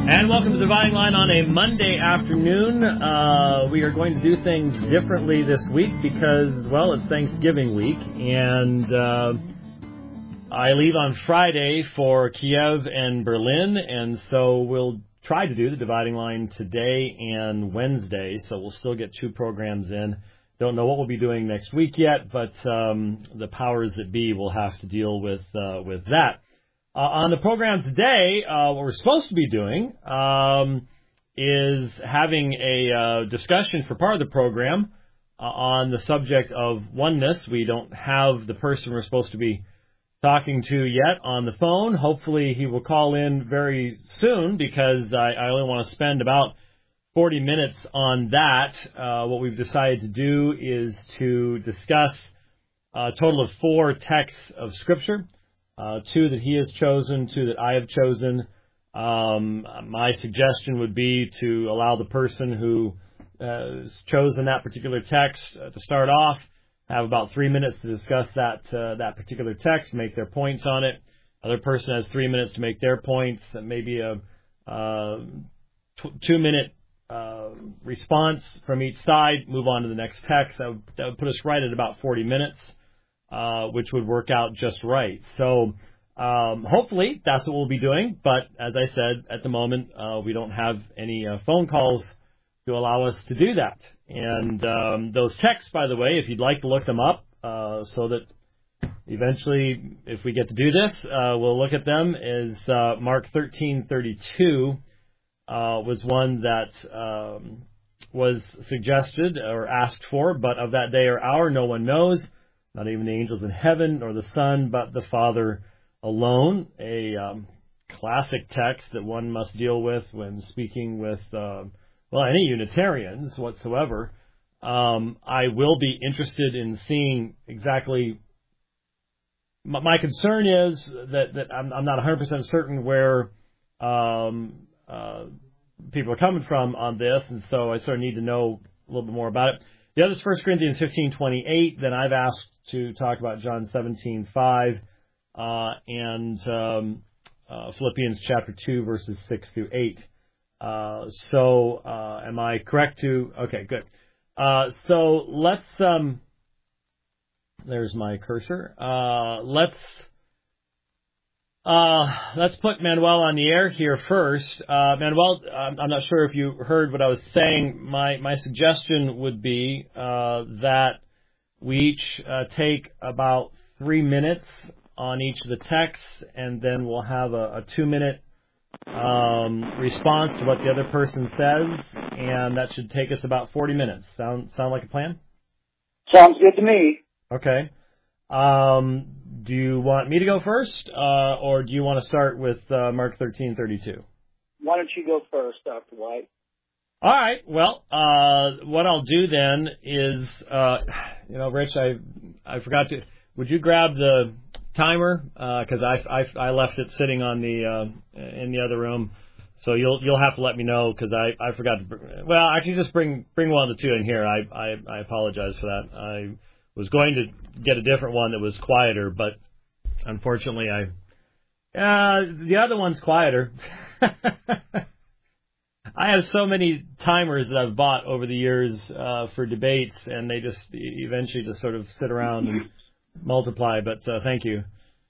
And welcome to the Dividing Line on a Monday afternoon. We are going to do things differently this week because, well, it's Thanksgiving week, and I leave on Friday for Kiev and Berlin, and so we'll try to do the Dividing Line today and Wednesday, so we'll still get two programs in. Don't know what we'll be doing next week yet, but the powers that be will have to deal with that. On the program today, what we're supposed to be doing is having a discussion for part of the program on the subject of oneness. We don't have the person we're supposed to be talking to yet on the phone. Hopefully he will call in very soon because I only want to spend about 40 minutes on that. What we've decided to do is to discuss a total of 4 texts of Scripture. 2 that he has chosen, 2 that I have chosen. My suggestion would be to allow the person who has chosen that particular text to start off, have about 3 minutes to discuss that particular text, make their points on it. Other person has 3 minutes to make their points, maybe a 2-minute response from each side, move on to the next text. That would put us right at about 40 minutes. Which would work out just right. So hopefully that's what we'll be doing. But as I said, at the moment, we don't have any phone calls to allow us to do that. And those texts, by the way, if you'd like to look them up so that eventually, if we get to do this, we'll look at them, is Mark 13:32 was one that was suggested or asked for, but of that day or hour no one knows, not even the angels in heaven, nor the Son, but the Father alone. A classic text that one must deal with when speaking with, any Unitarians whatsoever. I will be interested in seeing exactly. My concern is that I'm not 100% certain where people are coming from on this, and so I sort of need to know a little bit more about it. The other is 1 Corinthians 15:28. Then I've asked to talk about John 17:5 and Philippians chapter 2, verses 6 through 8. Am I correct to? Okay, good. So let's. There's my cursor. Let's put Manuel on the air here first. Manuel, I'm not sure if you heard what I was saying. My suggestion would be that we each take about 3 minutes on each of the texts, and then we'll have a 2-minute response to what the other person says, and that should take us about 40 minutes. Sound like a plan? Sounds good to me. Okay. Do you want me to go first, or do you want to start with Mark 13:32? Why don't you go first, Dr. White? All right. Well, what I'll do then is, Rich, I forgot to. Would you grab the timer? Because I left it sitting on the in the other room, so you'll have to let me know because I forgot to. Well, actually, just bring one of the two in here. I apologize for that. I was going to get a different one that was quieter, but unfortunately the other one's quieter. I have so many timers that I've bought over the years for debates, and they just eventually just sort of sit around and multiply, but thank you.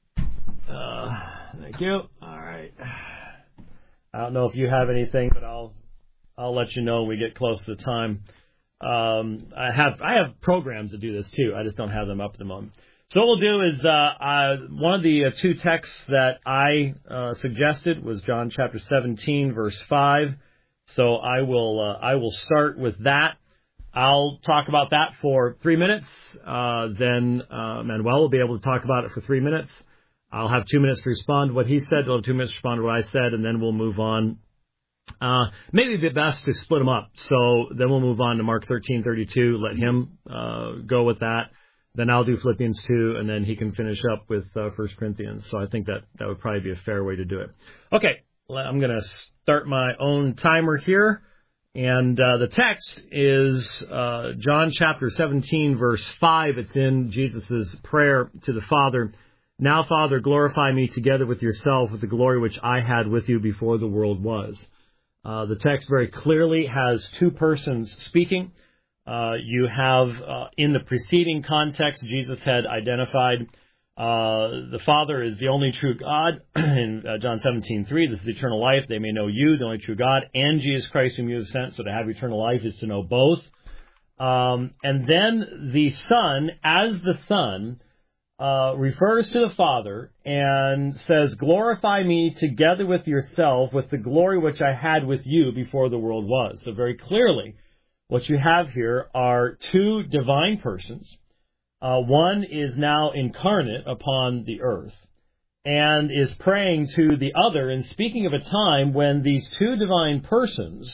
Thank you. All right. I don't know if you have anything, but I'll let you know when we get close to the time. I have programs that do this too. I just don't have them up at the moment. So what we'll do is one of the 2 texts that I suggested was John chapter 17, verse 5. So I will start with that. I'll talk about that for 3 minutes. Then Manuel will be able to talk about it for 3 minutes. I'll have 2 minutes to respond to what he said. I'll have 2 minutes to respond to what I said, and then we'll move on. Maybe it'd be best to split them up. So then we'll move on to Mark 13:32. Let him go with that. Then I'll do Philippians 2, and then he can finish up with 1 Corinthians. So I think that would probably be a fair way to do it. Okay, I'm going to start my own timer here. And the text is John chapter 17, verse 5. It's in Jesus' prayer to the Father. Now, Father, glorify me together with yourself with the glory which I had with you before the world was. The text very clearly has two persons speaking. You have, in the preceding context, Jesus had identified the Father is the only true God. In John 17:3, this is eternal life. They may know you, the only true God, and Jesus Christ whom you have sent. So to have eternal life is to know both. And then the Son, as the Son, refers to the Father and says, glorify me together with yourself with the glory which I had with you before the world was. So very clearly, what you have here are two divine persons. One is now incarnate upon the earth and is praying to the other and speaking of a time when these two divine persons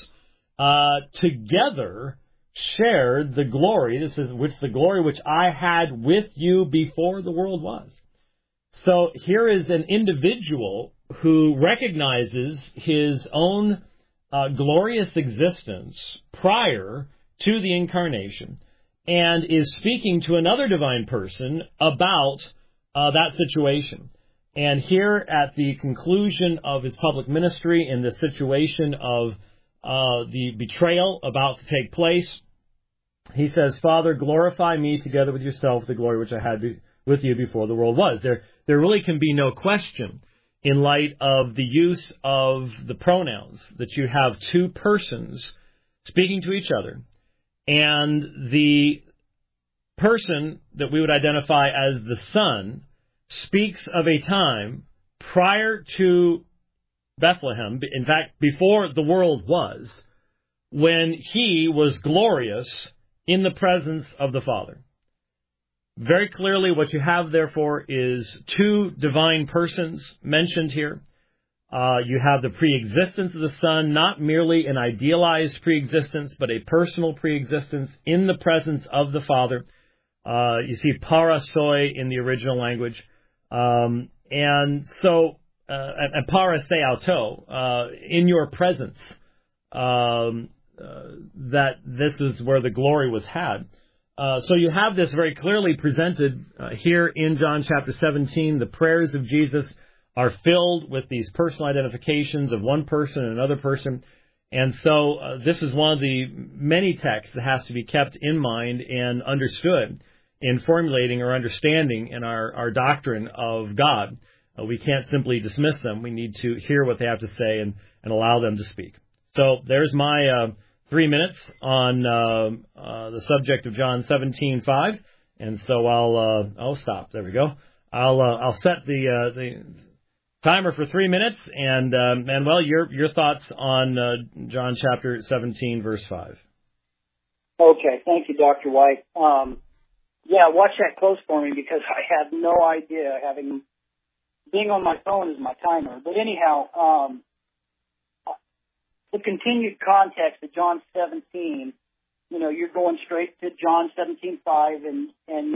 together shared the glory. This is the glory which I had with you before the world was. So here is an individual who recognizes his own glorious existence prior to the incarnation and is speaking to another divine person about that situation. And here at the conclusion of his public ministry, in the situation of the betrayal about to take place, he says, Father, glorify me together with yourself, the glory which I had with you before the world was. There really can be no question, in light of the use of the pronouns, that you have two persons speaking to each other, and the person that we would identify as the Son speaks of a time prior to Bethlehem, in fact, before the world was, when he was glorious in the presence of the Father. Very clearly, what you have, therefore, is two divine persons mentioned here. You have the preexistence of the Son, not merely an idealized preexistence, but a personal preexistence in the presence of the Father. You see parasoi in the original language. And paraseauto, in your presence, that this is where the glory was had. So you have this very clearly presented here in John chapter 17. The prayers of Jesus are filled with these personal identifications of one person and another person. And so this is one of the many texts that has to be kept in mind and understood in formulating our understanding in our doctrine of God. We can't simply dismiss them. We need to hear what they have to say and allow them to speak. So there's my 3 minutes on the subject of John 17:5, and so I'll stop. There we go. I'll set the timer for 3 minutes, and Manuel, your thoughts on John chapter 17, verse 5. Okay, thank you, Dr. White. Yeah, watch that close for me because I have no idea. Being on my phone is my timer, but anyhow. The continued context of John 17, you're going straight to John 17:5, and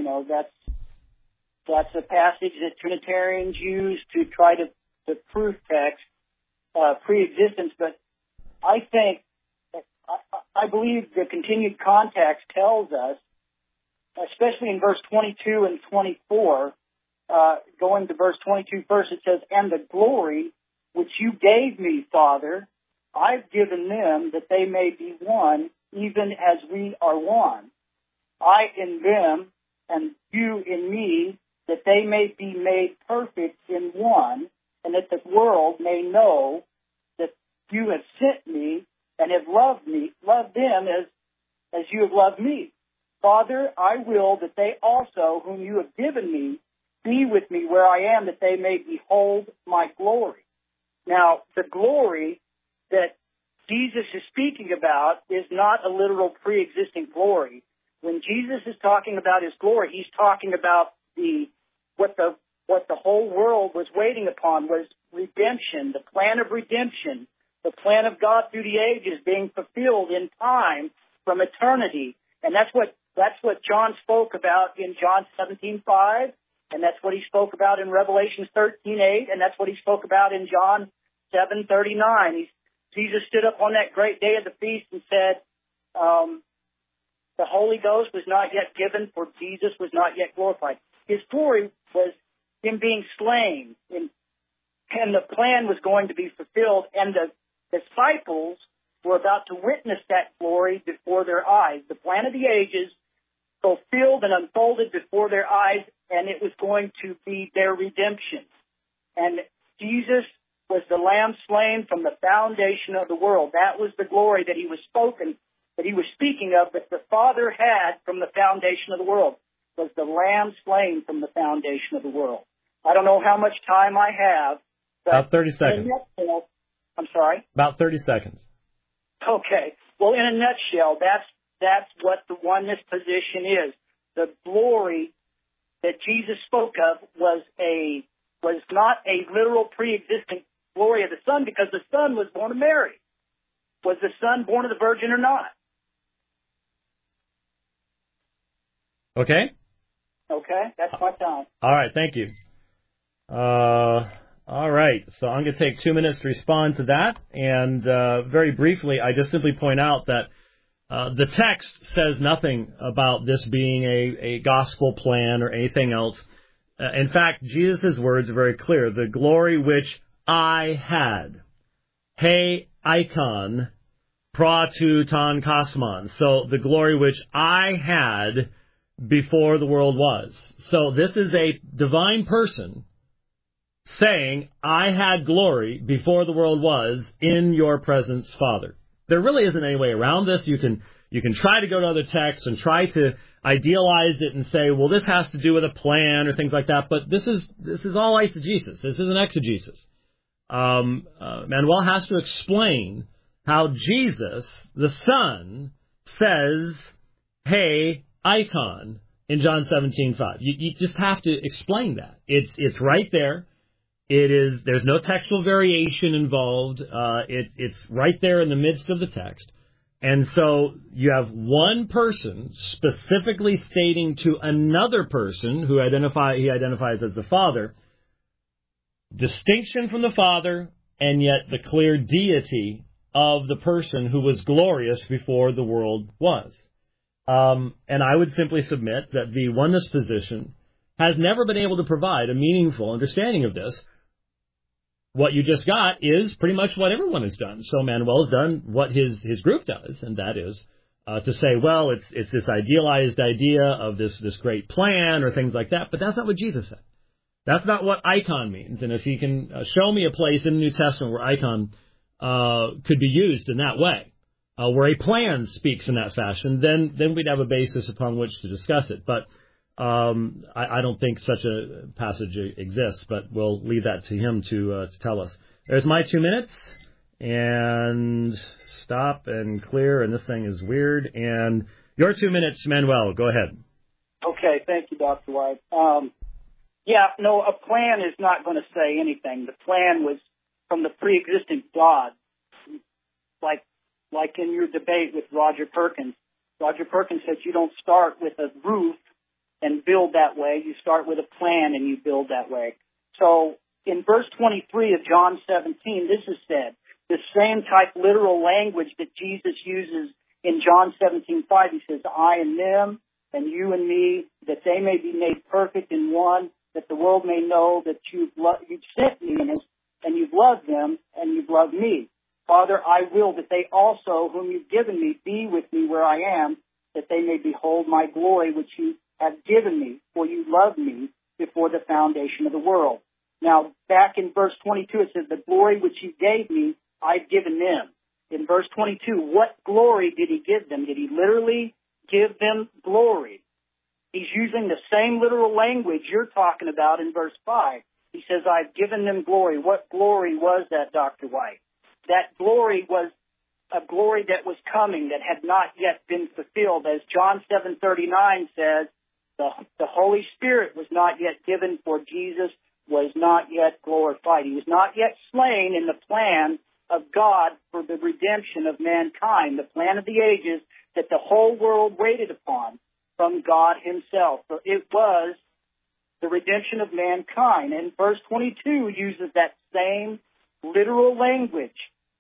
that's a passage that Trinitarians use to try to prove text pre-existence. But I believe the continued context tells us, especially in verse 22 and 24, going to verse 22 first, it says, "And the glory which you gave me, Father, I've given them that they may be one, even as we are one. I in them, and you in me, that they may be made perfect in one, and that the world may know that you have sent me and have loved them as you have loved me. Father, I will that they also, whom you have given me, be with me where I am, that they may behold my glory." Now, the glory that Jesus is speaking about is not a literal pre-existing glory. When Jesus is talking about his glory, he's talking about what the whole world was waiting upon was redemption, the plan of redemption, the plan of God through the ages being fulfilled in time from eternity. And that's what John spoke about in John 17:5, and that's what he spoke about in Revelation 13:8, and that's what he spoke about in John 7:39. Jesus stood up on that great day of the feast and said, the Holy Ghost was not yet given, for Jesus was not yet glorified. His glory was him being slain, and the plan was going to be fulfilled, and disciples were about to witness that glory before their eyes. The plan of the ages fulfilled and unfolded before their eyes, and it was going to be their redemption. And Jesus was the Lamb slain from the foundation of the world. That was the glory that he was speaking of, that the Father had from the foundation of the world, was the Lamb slain from the foundation of the world. I don't know how much time I have. About 30 seconds. I'm sorry? About 30 seconds. Okay. Well, in a nutshell, that's what the oneness position is. The glory that Jesus spoke of was not a literal pre-existent glory of the Son, because the Son was born of Mary. Was the Son born of the Virgin or not? Okay. Okay, that's my time. All right, thank you. All right, so I'm going to take 2 minutes to respond to that, and very briefly, I just simply point out that the text says nothing about this being a gospel plan or anything else. In fact, Jesus' words are very clear. The glory which I had. He icon pra tu ton kosmon. So the glory which I had before the world was. So this is a divine person saying, I had glory before the world was in your presence, Father. There really isn't any way around this. You can try to go to other texts and try to idealize it and say, well, this has to do with a plan or things like that. But this is all eisegesis. This is an exegesis. Manuel has to explain how Jesus, the Son, says, hey, icon, in John 17:5. You just have to explain that. It's right there. There's no textual variation involved. It's right there in the midst of the text. And so you have one person specifically stating to another person who he identifies as the Father, distinction from the Father, and yet the clear deity of the person who was glorious before the world was. And I would simply submit that the oneness position has never been able to provide a meaningful understanding of this. What you just got is pretty much what everyone has done. So Manuel's done what his group does, and that is to say, well, it's this idealized idea of this great plan or things like that, but that's not what Jesus said. That's not what icon means. And if he can show me a place in the New Testament where icon could be used in that way, where a plan speaks in that fashion, then we'd have a basis upon which to discuss it. But I don't think such a passage exists, but we'll leave that to him to tell us. There's my 2 minutes, and stop and clear, and this thing is weird. And your 2 minutes, Manuel, go ahead. Okay, thank you, Dr. White. A plan is not going to say anything. The plan was from the pre-existent God, like in your debate with Roger Perkins. Roger Perkins said you don't start with a roof and build that way. You start with a plan and you build that way. So in verse 23 of John 17, this is said, the same type literal language that Jesus uses in John 17:5. He says, I and them, and you and me, that they may be made perfect in one, that the world may know that you've sent me and you've loved them and you've loved me. Father, I will that they also, whom you've given me, be with me where I am, that they may behold my glory which you have given me, for you loved me before the foundation of the world. Now, back in verse 22, it says, the glory which you gave me, I've given them. In verse 22, what glory did he give them? Did he literally give them glory? He's using the same literal language you're talking about in verse 5. He says, I've given them glory. What glory was that, Dr. White? That glory was a glory that was coming, that had not yet been fulfilled. As John 7:39 says, the Holy Spirit was not yet given, for Jesus was not yet glorified. He was not yet slain in the plan of God for the redemption of mankind, the plan of the ages that the whole world waited upon from God himself. So it was the redemption of mankind. And verse 22 uses that same literal language.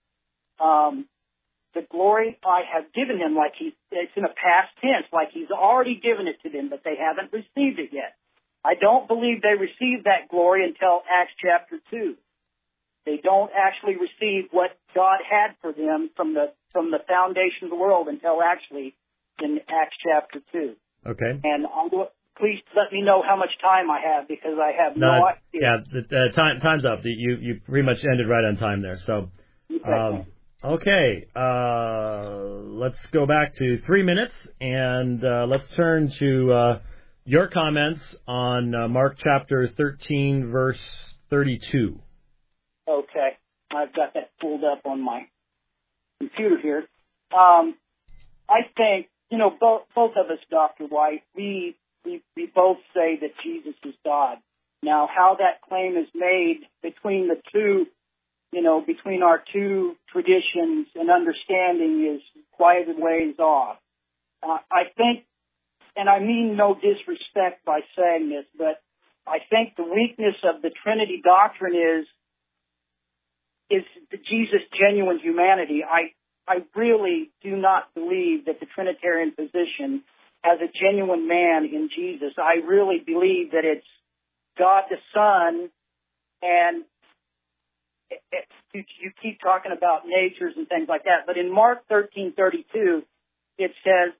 The glory I have given him, it's in a past tense, like he's already given it to them, but they haven't received it yet. I don't believe they received that glory until Acts chapter 2. They don't actually receive what God had for them from the foundation of the world until actually in Acts chapter 2. Okay. And please let me know how much time I have, because I have no idea. Yeah, time's up. You pretty much ended right on time there. So, okay. Let's go back to 3 minutes, and let's turn to your comments on Mark chapter 13, verse 32. Okay. I've got that pulled up on my computer here. I think, both of us, Dr. White, we both say that Jesus is God. Now, how that claim is made between the two, between our two traditions and understanding is quite a ways off. I think, and I mean no disrespect by saying this, but I think the weakness of the Trinity doctrine is Jesus' genuine humanity. I really do not believe that the Trinitarian position has a genuine man in Jesus. I really believe that it's God the Son, and you keep talking about natures and things like that, but in Mark 13:32, it says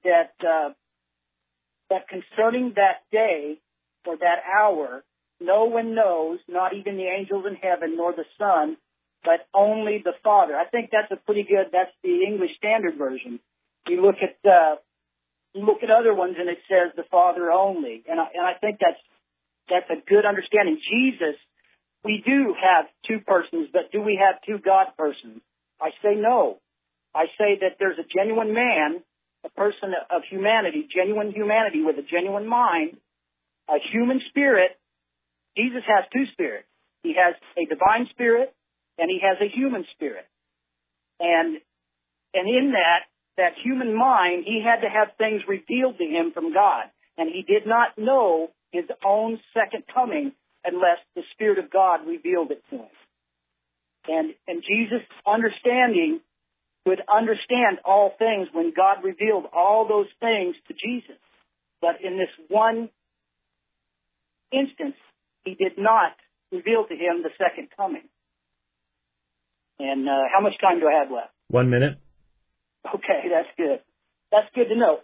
that concerning that day or that hour, no one knows, not even the angels in heaven nor the Son, but only the Father. I think that's that's the English Standard Version. You look at other ones and it says the Father only. And I think that's a good understanding. Jesus, we do have two persons, but do we have two God persons? I say no. I say that there's a genuine man, a person of humanity, genuine humanity with a genuine mind, a human spirit. Jesus has two spirits. He has a divine spirit, and he has a human spirit. And in that human mind, he had to have things revealed to him from God. And he did not know his own second coming unless the Spirit of God revealed it to him. And Jesus' understanding could understand all things when God revealed all those things to Jesus. But in this one instance, he did not reveal to him the second coming. And how much time do I have left? 1 minute. Okay, that's good. That's good to know.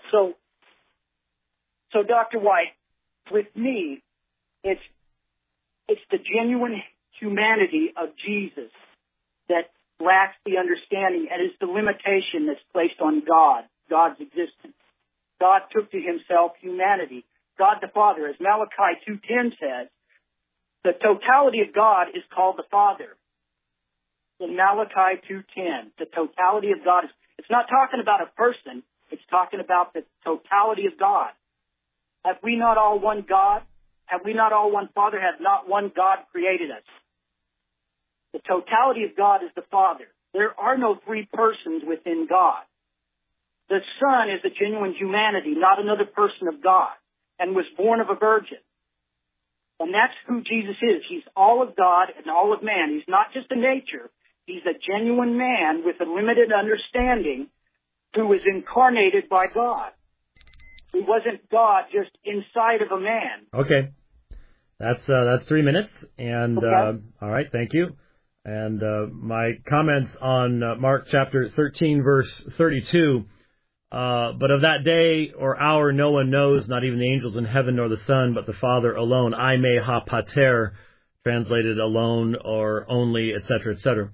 So Dr. White, with me, it's the genuine humanity of Jesus that lacks the understanding, and is the limitation that's placed on God's existence. God took to himself humanity. God the Father, as Malachi 2:10 says, the totality of God is called the Father. In Malachi 2:10, the totality of God it's not talking about a person, it's talking about the totality of God. Have we not all one God? Have we not all one Father? Has not one God created us? The totality of God is the Father. There are no three persons within God. The Son is a genuine humanity, not another person of God, and was born of a virgin. And that's who Jesus is. He's all of God and all of man. He's not just a nature. He's a genuine man with a limited understanding who was incarnated by God. He wasn't God just inside of a man. Okay. That's 3 minutes. And okay. All right, thank you. And my comments on Mark chapter 13, verse 32, but of that day or hour no one knows, not even the angels in heaven nor the Son, but the Father alone. I me ha pater, translated alone or only, etc., etc.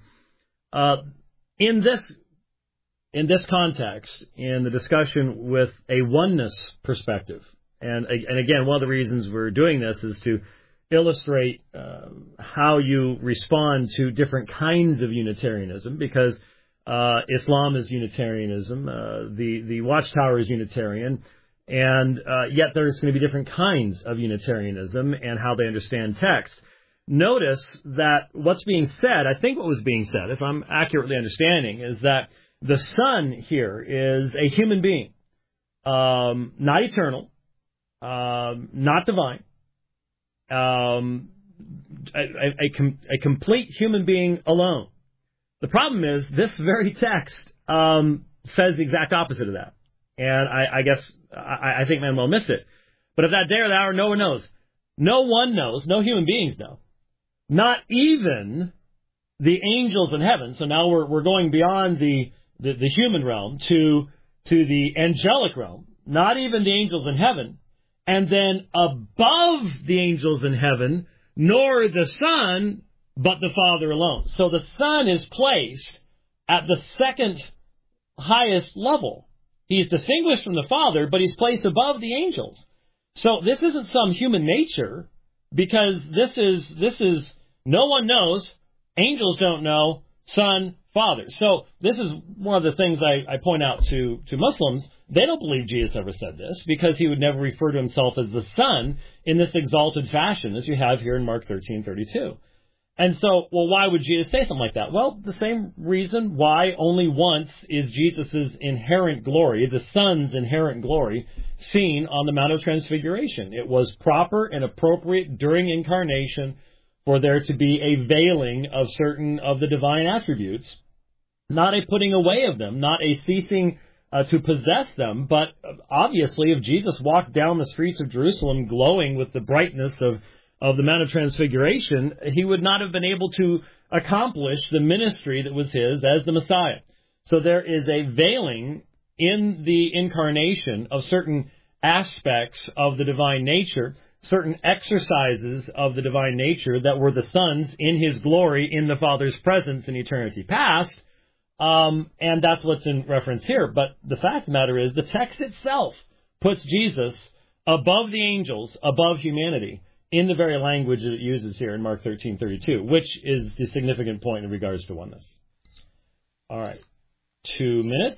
In this context, in the discussion with a oneness perspective, and again, one of the reasons we're doing this is to illustrate how you respond to different kinds of Unitarianism, because Islam is Unitarianism, the Watchtower is Unitarian, and yet there's going to be different kinds of Unitarianism and how they understand text. Notice that what's being said, I think what was being said, if I'm accurately understanding, is that the Son here is a human being, not eternal, not divine, a complete human being alone. The problem is this very text says the exact opposite of that. And I guess I think Manuel missed it. But of that day or the hour, no one knows. No one knows. No human beings know. Not even the angels in heaven. So now we're going beyond the human realm to the angelic realm, not even the angels in heaven. And then above the angels in heaven, nor the Son, but the Father alone. So the Son is placed at the second highest level. He's distinguished from the Father, but he's placed above the angels. So this isn't some human nature, because this is no one knows, angels don't know, Son, Father. So this is one of the things I point out to Muslims. They don't believe Jesus ever said this, because he would never refer to himself as the Son in this exalted fashion, as you have here in Mark 13:32. And so, well, why would Jesus say something like that? Well, the same reason why only once is Jesus' inherent glory, the Son's inherent glory, seen on the Mount of Transfiguration. It was proper and appropriate during incarnation for there to be a veiling of certain of the divine attributes, not a putting away of them, not a ceasing to possess them, but obviously if Jesus walked down the streets of Jerusalem glowing with the brightness of the Mount of Transfiguration, he would not have been able to accomplish the ministry that was his as the Messiah. So there is a veiling in the incarnation of certain aspects of the divine nature, certain exercises of the divine nature that were the Son's in his glory in the Father's presence in eternity past, and that's what's in reference here. But the fact of the matter is the text itself puts Jesus above the angels, above humanity, in the very language that it uses here in Mark 13:32, which is the significant point in regards to oneness. All right. 2 minutes.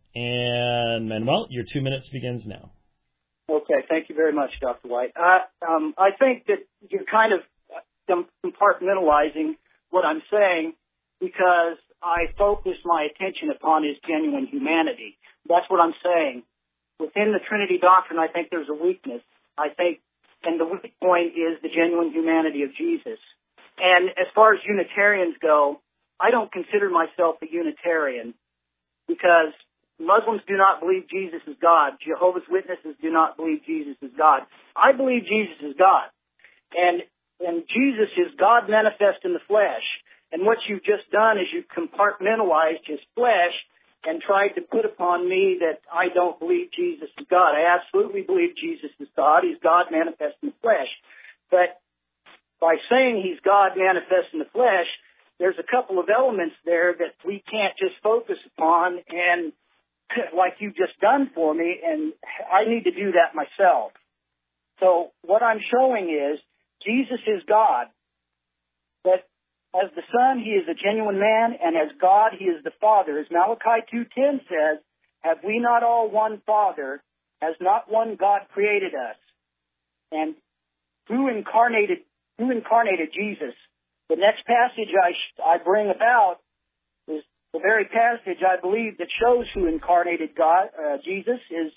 And Manuel, your 2 minutes begins now. Okay. Thank you very much, Dr. White. I think that you're kind of compartmentalizing what I'm saying, because I focus my attention upon his genuine humanity. That's what I'm saying. Within the Trinity doctrine, I think there's a weakness. And the weak point is the genuine humanity of Jesus. And as far as Unitarians go, I don't consider myself a Unitarian, because Muslims do not believe Jesus is God. Jehovah's Witnesses do not believe Jesus is God. I believe Jesus is God. And Jesus is God manifest in the flesh. And what you've just done is you've compartmentalized his flesh and tried to put upon me that I don't believe Jesus is God. I absolutely believe Jesus is God. He's God manifest in the flesh. But by saying he's God manifest in the flesh, there's a couple of elements there that we can't just focus upon and like you've just done for me, and I need to do that myself. So what I'm showing is Jesus is God, but as the Son, he is a genuine man, and as God, he is the Father. As Malachi 2:10 says, have we not all one Father? Has not one God created us? And who incarnated Jesus? The next passage I bring about is the very passage I believe that shows who incarnated God, Jesus, is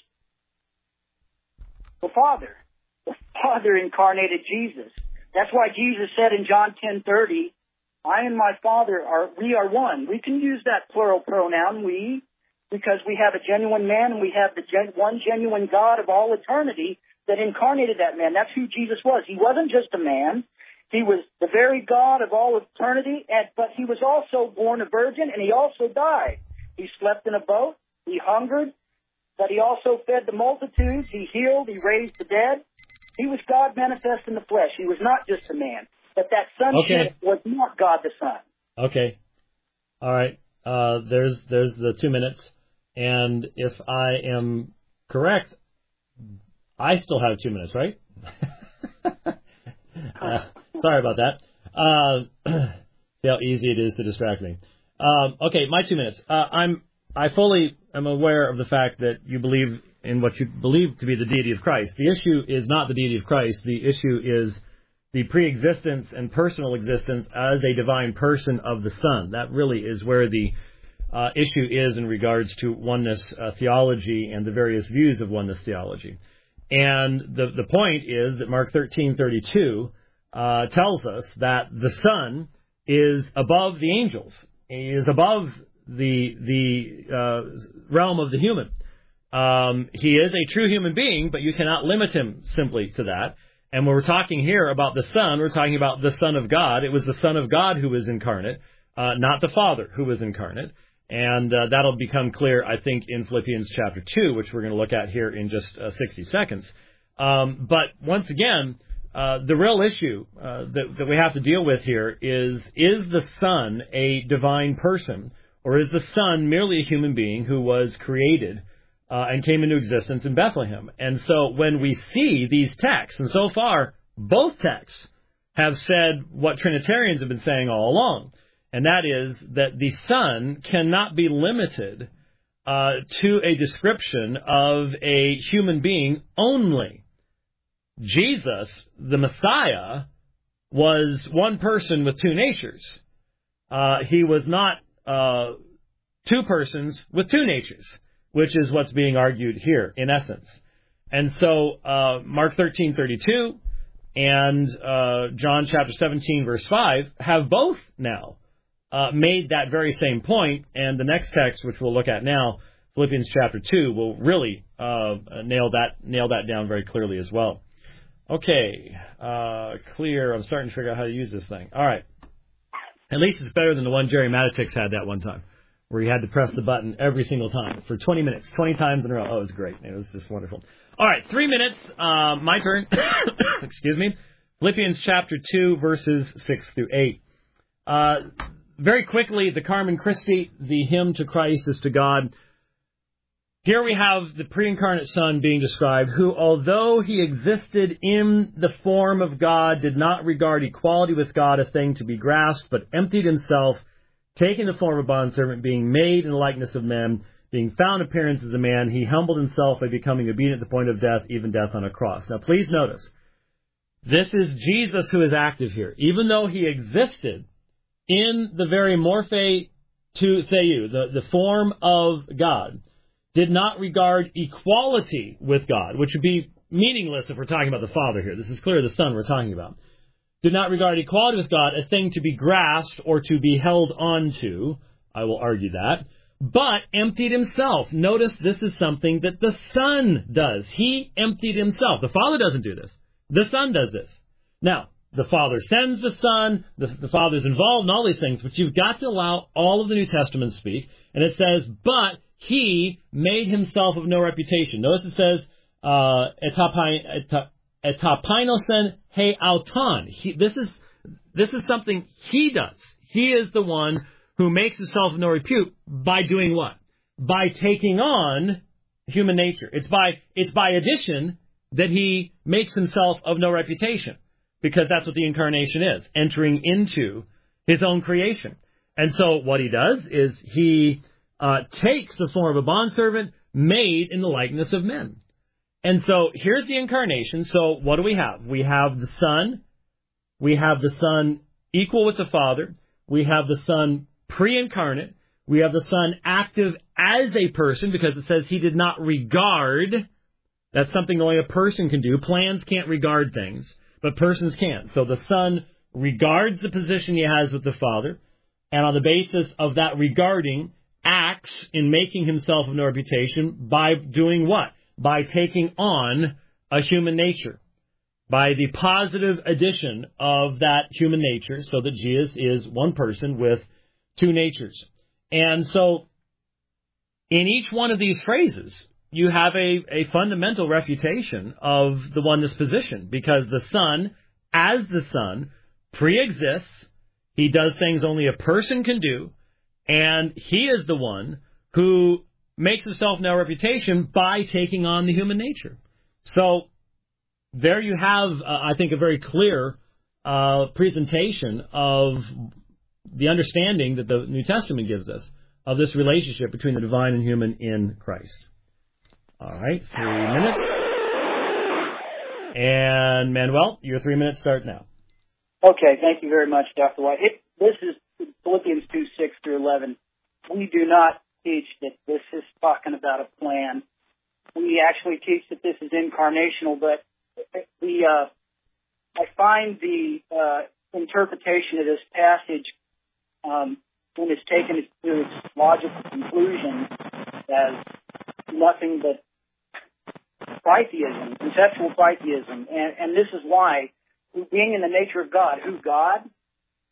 the Father. The Father incarnated Jesus. That's why Jesus said in John 10:30, I and my Father we are one. We can use that plural pronoun, we, because we have a genuine man and we have the one genuine God of all eternity that incarnated that man. That's who Jesus was. He wasn't just a man. He was the very God of all eternity, but he was also born a virgin, and he also died. He slept in a boat. He hungered, but he also fed the multitudes. He healed. He raised the dead. He was God manifest in the flesh. He was not just a man. But that sonship was not God the Son. Okay. All right. There's the 2 minutes. And if I am correct, I still have 2 minutes, right? Sorry about that. See how easy it is to distract me. Okay, my 2 minutes. I fully am aware of the fact that you believe in what you believe to be the deity of Christ. The issue is not the deity of Christ. The issue is the pre-existence and personal existence as a divine person of the Son. That really is where the issue is in regards to oneness theology and the various views of oneness theology. And the point is that Mark 13:32 tells us that the Son is above the angels. He is above the realm of the human. He is a true human being, but you cannot limit him simply to that. And when we're talking here about the Son, we're talking about the Son of God. It was the Son of God who was incarnate. not the Father who was incarnate. And that'll become clear, I think, in Philippians chapter 2, which we're going to look at here in just 60 seconds. But once again, the real issue that we have to deal with here is the Son a divine person, or is the Son merely a human being who was created and came into existence in Bethlehem? And so when we see these texts, and so far both texts have said what Trinitarians have been saying all along, and that is that the Son cannot be limited to a description of a human being only. Jesus, the Messiah, was one person with two natures. He was not two persons with two natures, which is what's being argued here, in essence. And so Mark 13:32 and John chapter 17, verse 5, have both now made that very same point, and the next text, which we'll look at now, Philippians chapter 2, will really nail that down very clearly as well. Okay, clear. I'm starting to figure out how to use this thing. All right. At least it's better than the one Jerry Matitix had that one time, where he had to press the button every single time for 20 minutes, 20 times in a row. Oh, it was great. It was just wonderful. All right, 3 minutes. My turn. Excuse me. Philippians chapter 2, verses 6 through 8. Very quickly, the Carmen Christi, the hymn to Christ is to God. Here we have the pre-incarnate Son being described, who, although he existed in the form of God, did not regard equality with God a thing to be grasped, but emptied himself, taking the form of a bondservant, being made in the likeness of men, being found in appearance as a man, he humbled himself by becoming obedient to the point of death, even death on a cross. Now, please notice, this is Jesus who is active here. Even though he existed in the very morphe to theou, the form of God, did not regard equality with God, which would be meaningless if we're talking about the Father here. This is clearly the Son we're talking about. Did not regard equality with God a thing to be grasped or to be held on to. I will argue that. But emptied himself. Notice this is something that the Son does. He emptied himself. The Father doesn't do this. The Son does this. Now, the Father sends the Son. The Father's involved in all these things. But you've got to allow all of the New Testament to speak. And it says, but he made himself of no reputation. Notice it says, etapainosen he auton. This is something he does. He is the one who makes himself of no repute by doing what? By taking on human nature. It's by addition that he makes himself of no reputation, because that's what the incarnation is, entering into his own creation. And so what he does is he takes the form of a bondservant made in the likeness of men. And so here's the incarnation. So what do we have? We have the Son. We have the Son equal with the Father. We have the Son pre-incarnate. We have the Son active as a person, because it says he did not regard. That's something only a person can do. Plans can't regard things, but persons can. So the Son regards the position he has with the Father, and on the basis of that regarding, acts in making himself of no reputation by doing what? By taking on a human nature, by the positive addition of that human nature, so that Jesus is one person with two natures. And so in each one of these phrases, you have a fundamental refutation of the oneness position, because the Son, as the Son, pre-exists. He does things only a person can do, and he is the one who makes himself no reputation by taking on the human nature. So there you have, I think, a very clear presentation of the understanding that the New Testament gives us of this relationship between the divine and human in Christ. All right, 3 minutes. And Manuel, your 3 minutes start now. Okay, thank you very much, Dr. White. This is Philippians 2, 6 through 11. We do not teach that this is talking about a plan. We actually teach that this is incarnational, but I find the interpretation of this passage, when it's taken to its logical conclusion, as nothing but tritheism, conceptual tritheism. And this is why, being in the nature of God, who God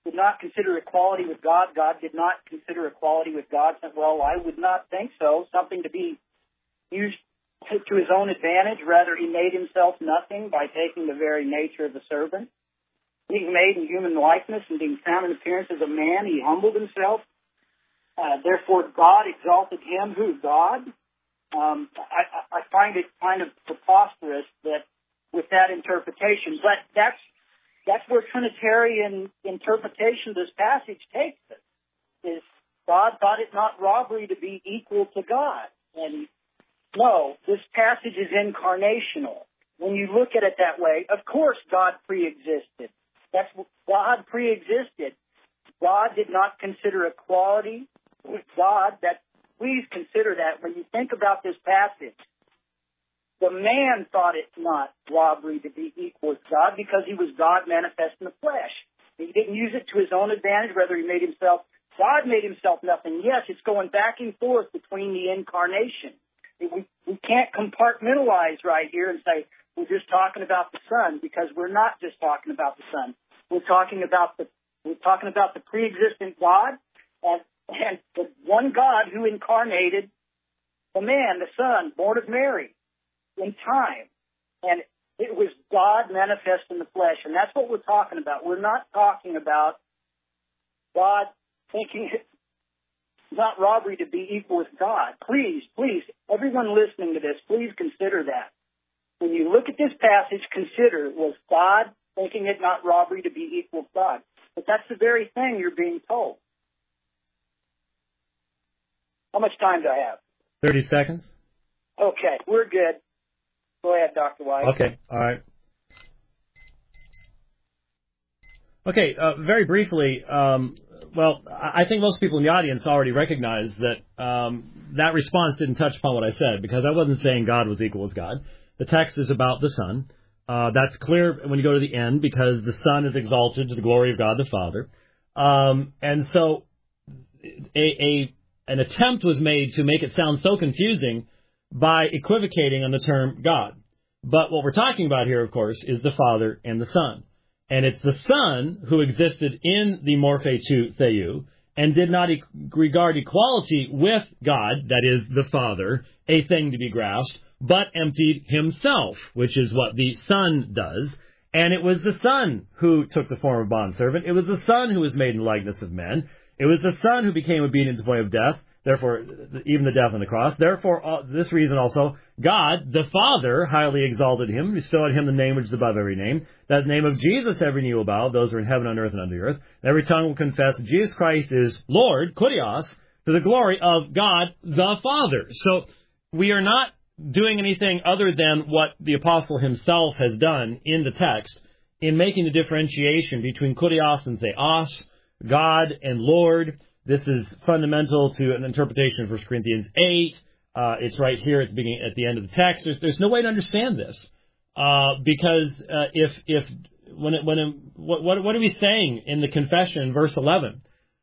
did not consider equality with God. God did not consider equality with God. Well, I would not think so. Something to be used to his own advantage. Rather, he made himself nothing by taking the very nature of the servant. Being made in human likeness and being found in appearance as a man, he humbled himself. Therefore, God exalted him. Who? God? I find it kind of preposterous that with that interpretation, but that's where Trinitarian interpretation of this passage takes us. Is God thought it not robbery to be equal to God? And no, this passage is incarnational. When you look at it that way, of course God pre-existed. That's God pre-existed. God did not consider equality with God. Please consider that when you think about this passage. The man thought it not robbery to be equal with God because he was God manifest in the flesh. He didn't use it to his own advantage, whether he made himself, God made himself nothing. Yes, it's going back and forth between the incarnation. We can't compartmentalize right here and say, we're just talking about the Son, because we're not just talking about the Son. We're talking about the pre-existent God and the one God who incarnated the man, the Son, born of Mary, in time. And it was God manifest in the flesh. And that's what we're talking about. We're not talking about God thinking it not robbery to be equal with God. Please, everyone listening to this, please consider that. When you look at this passage, consider, was God thinking it not robbery to be equal with God? But that's the very thing you're being told. How much time do I have? 30 seconds. Okay, we're good. Go ahead, Dr. White. Okay, all right. Okay, very briefly, well, I think most people in the audience already recognize that that response didn't touch upon what I said, because I wasn't saying God was equal with God. The text is about the Son. That's clear when you go to the end, because the Son is exalted to the glory of God the Father. And so an attempt was made to make it sound so confusing by equivocating on the term God. But what we're talking about here, of course, is the Father and the Son. And it's the Son who existed in the Morphe tu Theou and did not regard equality with God, that is, the Father, a thing to be grasped, but emptied himself, which is what the Son does. And it was the Son who took the form of bondservant. It was the Son who was made in the likeness of men. It was the Son who became obedient to the point of death, therefore, even the death on the cross. Therefore, this reason also, God, the Father, highly exalted him, bestowed on him the name which is above every name, that the name of Jesus every knee will bow, those who are in heaven, on earth, and under the earth. And every tongue will confess that Jesus Christ is Lord, kurios, to the glory of God the Father. So we are not doing anything other than what the apostle himself has done in the text in making the differentiation between kurios and theos, God and Lord. This is fundamental to an interpretation of 1 Corinthians 8. It's right here at the beginning, at the end of the text. There's no way to understand this because what are we saying in the confession in verse 11?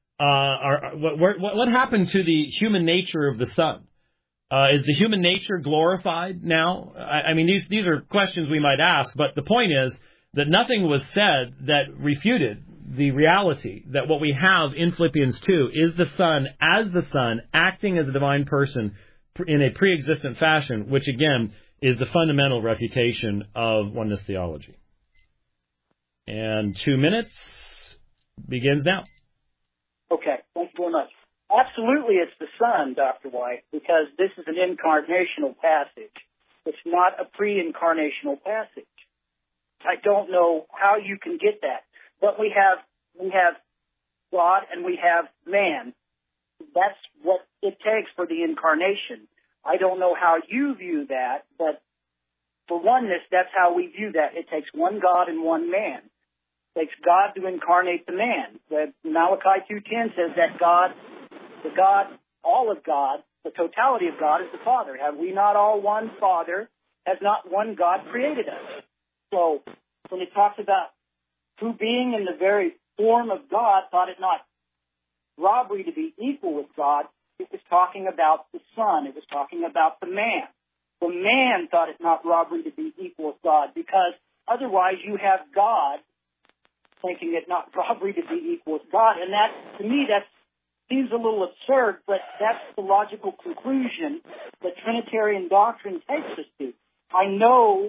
What happened to the human nature of the Son? Is the human nature glorified now? I mean, these are questions we might ask, but the point is that nothing was said that refuted the reality that what we have in Philippians 2 is the Son, acting as a divine person in a pre-existent fashion, which again is the fundamental refutation of oneness theology. And 2 minutes begins now. Okay, thank you very much. Absolutely, it's the Son, Dr. White, because this is an incarnational passage. It's not a pre-incarnational passage. I don't know how you can get that. But we have God and we have man. That's what it takes for the incarnation. I don't know how you view that, but for oneness, that's how we view that. It takes one God and one man. It takes God to incarnate the man. Malachi 2:10 says that God, all of God, the totality of God is the Father. Have we not all one Father? Has not one God created us? So when it talks about who being in the very form of God thought it not robbery to be equal with God, it was talking about the Son. It was talking about the man. The man thought it not robbery to be equal with God, because otherwise you have God thinking it not robbery to be equal with God. And that, to me, that seems a little absurd, but that's the logical conclusion that Trinitarian doctrine takes us to. I know,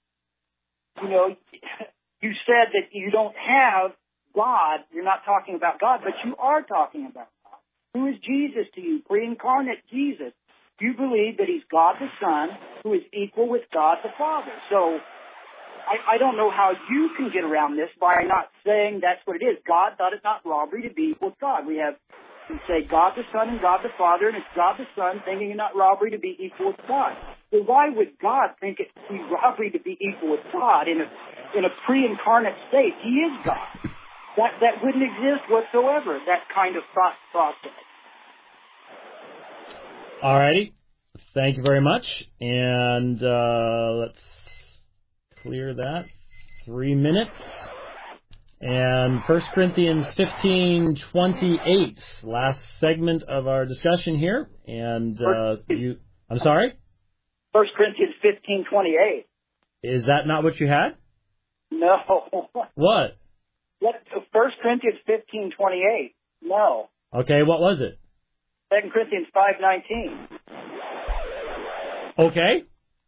you said that you don't have God, you're not talking about God, but you are talking about God. Who is Jesus to you? Pre-incarnate Jesus. You believe that he's God the Son, who is equal with God the Father. So I don't know how you can get around this by not saying that's what it is. God thought it not robbery to be equal with God. We say God the Son and God the Father, and it's God the Son thinking it not robbery to be equal with God. Well, why would God think it be robbery to be equal with God in a pre-incarnate state? He is God. That wouldn't exist whatsoever, that kind of thought process. All righty. Thank you very much. And let's clear that. 3 minutes. And 1 Corinthians 15:28, last segment of our discussion here. And I'm sorry? 1 Corinthians 15:28. Is that not what you had? No. What? 1 Corinthians 15:28. No. Okay, what was it? 2 Corinthians 5:19. Okay.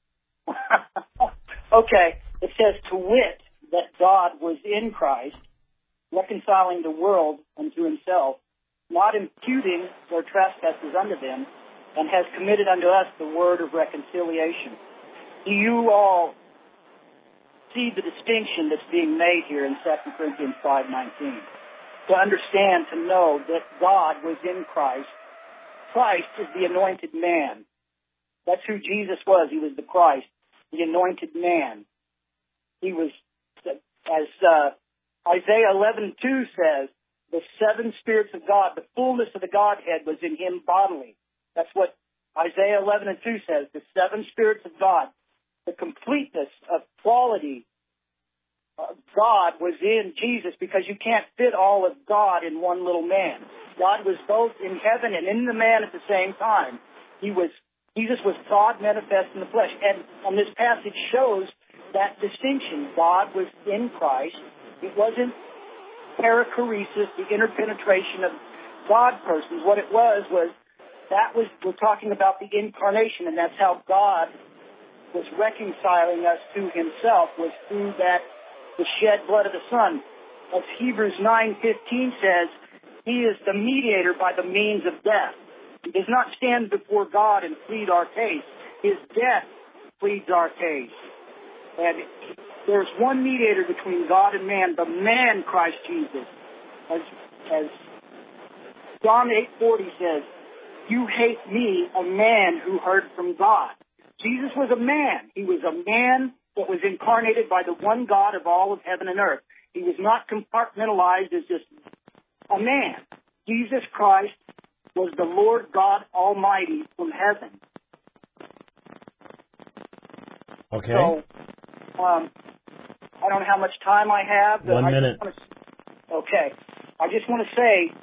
Okay. It says, to wit, that God was in Christ, reconciling the world unto himself, not imputing their trespasses unto them, and has committed unto us the word of reconciliation. Do you all see the distinction that's being made here in 2 Corinthians 5:19? To understand, to know that God was in Christ. Christ is the anointed man. That's who Jesus was. He was the Christ, the anointed man. He was, as Isaiah 11:2 says, the seven spirits of God, the fullness of the Godhead was in him bodily. That's what Isaiah 11:2 says, the seven spirits of God. The completeness of quality of God was in Jesus, because you can't fit all of God in one little man. God was both in heaven and in the man at the same time. Jesus was God manifest in the flesh. And this passage shows that distinction. God was in Christ. It wasn't perichoresis, the interpenetration of God persons. What it was we're talking about the incarnation, and that's how God was reconciling us to himself, was through the shed blood of the Son. As Hebrews 9:15 says, he is the mediator by the means of death. He does not stand before God and plead our case. His death pleads our case. And there's one mediator between God and man, the man Christ Jesus. As John 8:40 says, you hate me, a man who heard from God. Jesus was a man. He was a man that was incarnated by the one God of all of heaven and earth. He was not compartmentalized as just a man. Jesus Christ was the Lord God Almighty from heaven. Okay. So, I don't know how much time I have. 1 minute. Okay. I just want to say,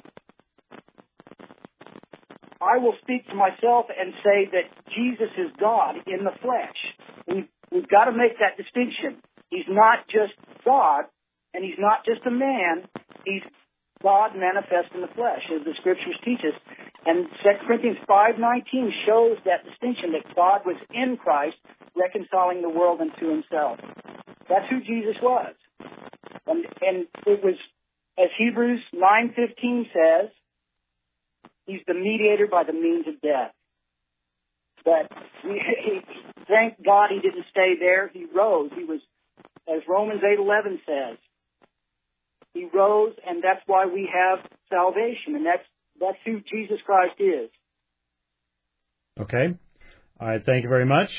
I will speak to myself and say that Jesus is God in the flesh. We've got to make that distinction. He's not just God, and he's not just a man. He's God manifest in the flesh, as the Scriptures teach us. And 2 Corinthians 5:19 shows that distinction, that God was in Christ, reconciling the world unto himself. That's who Jesus was. And it was, as Hebrews 9:15 says, he's the mediator by the means of death. But thank God he didn't stay there. He rose. He was, as Romans 8:11 says, he rose, and that's why we have salvation, and that's who Jesus Christ is. Okay. All right. Thank you very much.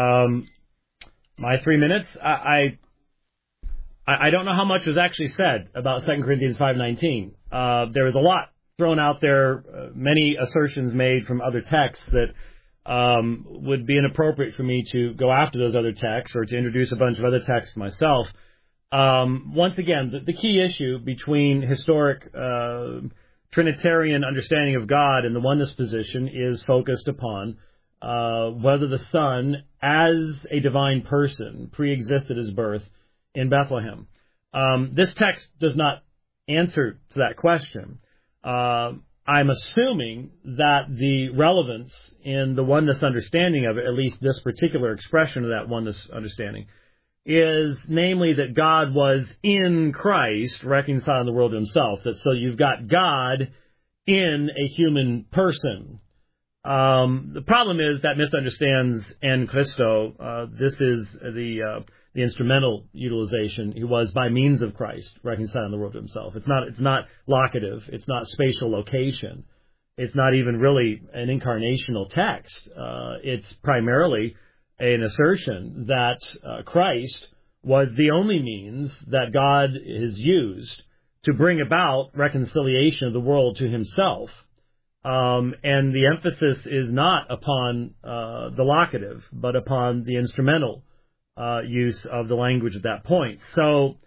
My 3 minutes. I don't know how much was actually said about 2 Corinthians 5:19. There was a lot thrown out there, many assertions made from other texts that would be inappropriate for me to go after those other texts or to introduce a bunch of other texts myself. Once again, the key issue between historic Trinitarian understanding of God and the oneness position is focused upon whether the Son, as a divine person, pre-existed his birth in Bethlehem. This text does not answer to that question. I'm assuming that the relevance in the oneness understanding of it, at least this particular expression of that oneness understanding, is namely that God was in Christ reconciling the world to himself. That so you've got God in a human person. The problem is that misunderstands en Christo. This is the instrumental utilization. He was by means of Christ reconciling the world to himself. It's not locative. It's not spatial location. It's not even really an incarnational text. It's primarily an assertion that Christ was the only means that God has used to bring about reconciliation of the world to himself. And the emphasis is not upon the locative, but upon the instrumental use of the language at that point. So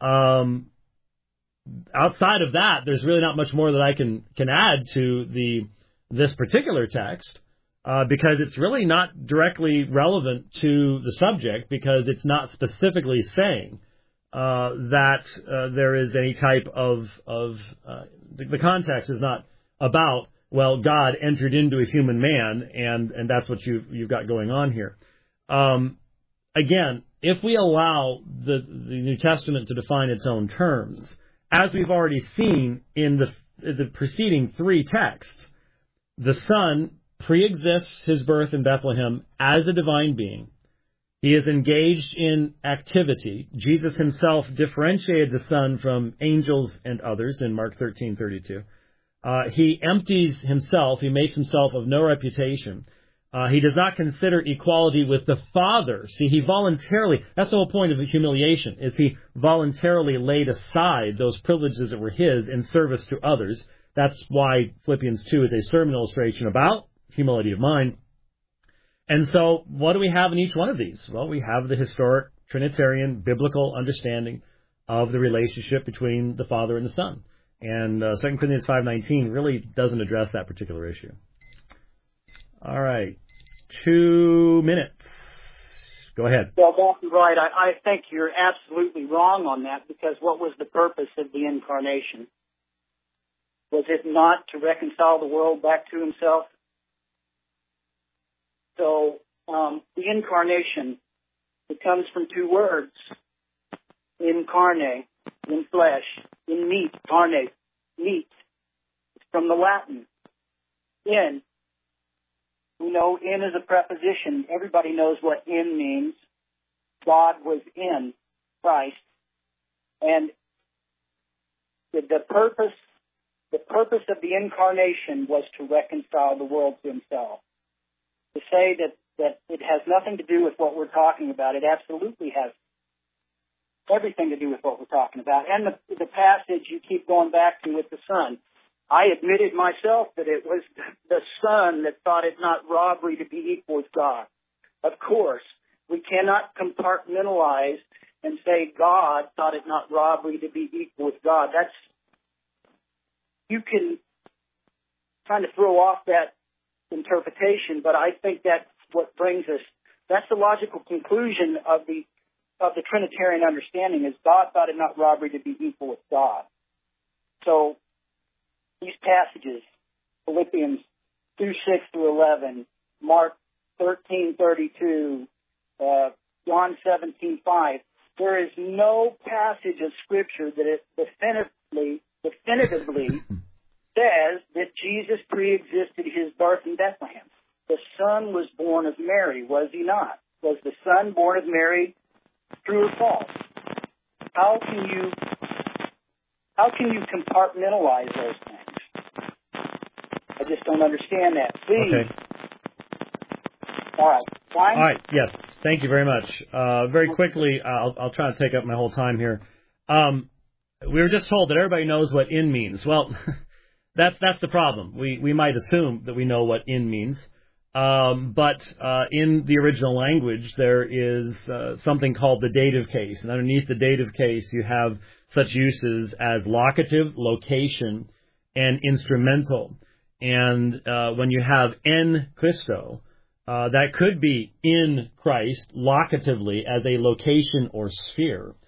outside of that, there's really not much more that I can add to this particular text. Because it's really not directly relevant to the subject, because it's not specifically saying that there is any type of the context is not about, well, God entered into a human man, and that's what you've got going on here. Again, if we allow the New Testament to define its own terms, as we've already seen in the preceding three texts, the Son pre-exists his birth in Bethlehem as a divine being. He is engaged in activity. Jesus himself differentiated the Son from angels and others in Mark 13:32. He empties himself. He makes himself of no reputation. He does not consider equality with the Father. See, he voluntarily, that's the whole point of the humiliation, is he voluntarily laid aside those privileges that were his in service to others. That's why Philippians 2 is a sermon illustration about humility of mind. And so what do we have in each one of these? Well, we have the historic Trinitarian biblical understanding of the relationship between the Father and the Son. And 2 Corinthians 5:19 really doesn't address that particular issue. All right. 2 minutes. Go ahead. Well, Dr. Wright, I think you're absolutely wrong on that, because what was the purpose of the incarnation? Was it not to reconcile the world back to himself? So the incarnation, it comes from two words: incarne, in flesh, in meat, carne, meat. It's from the Latin, in. We know in is a preposition. Everybody knows what in means. God was in Christ. And the purpose of the incarnation was to reconcile the world to himself. To say that it has nothing to do with what we're talking about, it absolutely has everything to do with what we're talking about. And the passage you keep going back to with the Son. I admitted myself that it was the Son that thought it not robbery to be equal with God. Of course, we cannot compartmentalize and say God thought it not robbery to be equal with God. You can kind of throw off that interpretation, but I think that's what brings us. That's the logical conclusion of the Trinitarian understanding, is God thought it not robbery to be equal with God. So these passages, Philippians 2:6-11, Mark 13:32, John 17:5, there is no passage of Scripture that it definitively says that Jesus pre-existed his birth in Bethlehem. The Son was born of Mary, was he not? Was the Son born of Mary? True or false? How can you compartmentalize those things? I just don't understand that. Please. Okay. All right. Fine? All right. Yes. Thank you very much. Very quickly, I'll try to take up my whole time here. We were just told that everybody knows what in means. Well, that's the problem. We might assume that we know what in means. But in the original language, there is something called the dative case. And underneath the dative case, you have such uses as locative, location, and instrumental. And when you have en Christo, that could be in Christ locatively as a location or sphere.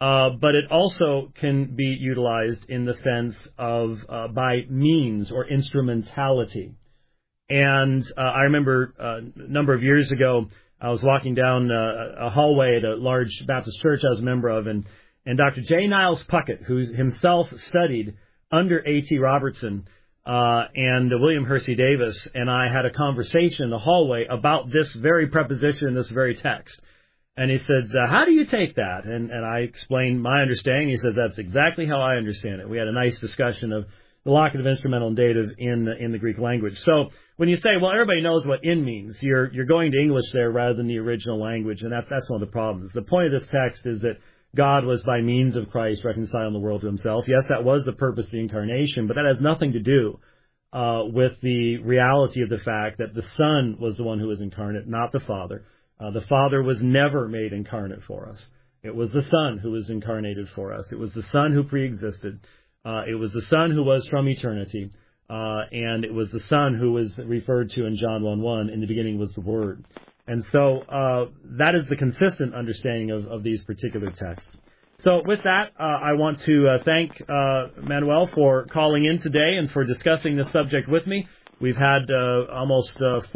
but it also can be utilized in the sense of by means or instrumentality. And I remember a number of years ago, I was walking down a hallway at a large Baptist church I was a member of, and Dr. J. Niles Puckett, who himself studied under A.T. Robertson and William Hersey Davis, and I had a conversation in the hallway about this very preposition, this very text. And he said, how do you take that? And I explained my understanding. He says, that's exactly how I understand it. We had a nice discussion of the locative, instrumental, and dative in the Greek language. So when you say, well, everybody knows what in means, you're going to English there rather than the original language, and that's one of the problems. The point of this text is that God was by means of Christ reconciling the world to himself. Yes, that was the purpose of the incarnation, but that has nothing to do with the reality of the fact that the Son was the one who was incarnate, not the Father. The Father was never made incarnate for us. It was the Son who was incarnated for us. It was the Son who preexisted. It was the Son who was from eternity. And it was the Son who was referred to in John 1:1. In the beginning was the Word. And so that is the consistent understanding of these particular texts. So with that, I want to thank Manuel for calling in today and for discussing this subject with me. We've had almost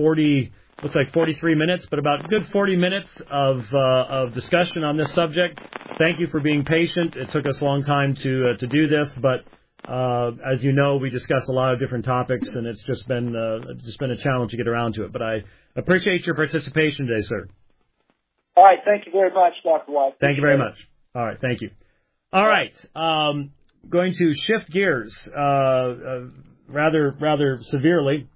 43 minutes, but about a good 40 minutes of discussion on this subject. Thank you for being patient. It took us a long time to do this, but as you know, we discuss a lot of different topics, and it's just been a challenge to get around to it. But I appreciate your participation today, sir. All right. Thank you very much, Dr. White. Thank you very much. All right. Thank you. All right. Going to shift gears rather severely.